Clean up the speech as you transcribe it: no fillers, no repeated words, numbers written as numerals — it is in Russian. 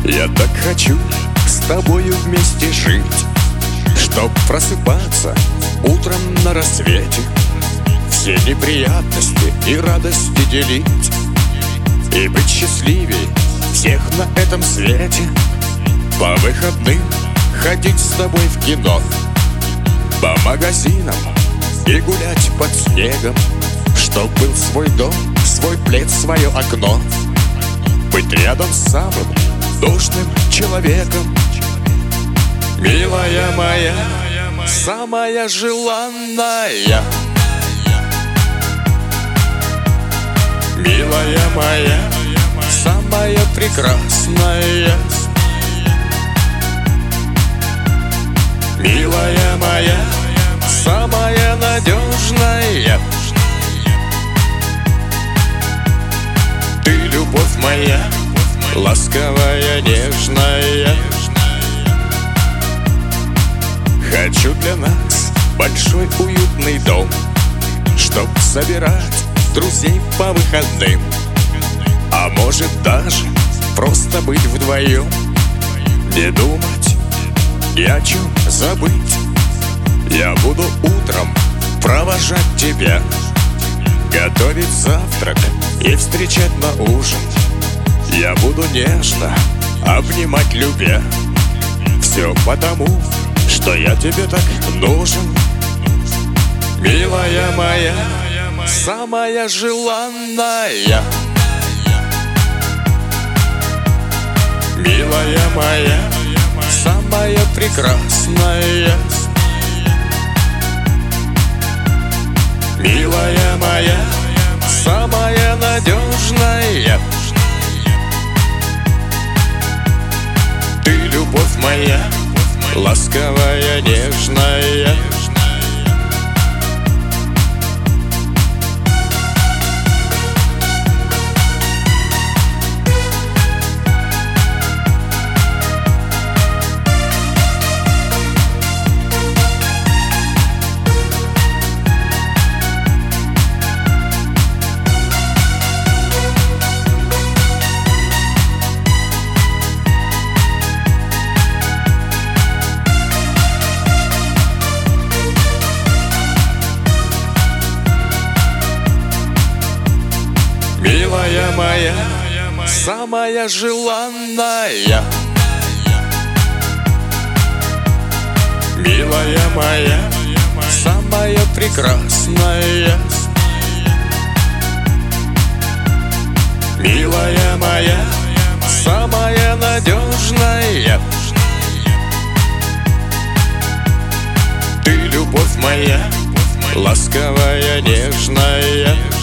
Я так хочу с тобою вместе жить, чтоб просыпаться утром на рассвете, все неприятности и радости делить, и быть счастливей всех на этом свете. По выходным ходить с тобой в кино, по магазинам и гулять под снегом, чтоб был свой дом, свой плед, свое окно, быть рядом с самым нужным человеком. Милая моя, самая желанная, милая моя, самая прекрасная, милая моя, самая надежная. Ты любовь моя, ласковая, нежная. Хочу для нас большой уютный дом, чтоб собирать друзей по выходным, а может даже просто быть вдвоем, не думать и о чем забыть. Я буду утром провожать тебя, готовить завтрак и встречать на ужин. Я буду нежно обнимать, любя. Все потому, что я тебе так нужен. Милая моя, самая желанная, милая моя, самая прекрасная, милая моя, самая надежная. Ты любовь моя, ласковая, нежная. Милая моя, самая желанная, милая моя, самая прекрасная, милая моя, самая надежная. Ты любовь моя, ласковая, нежная.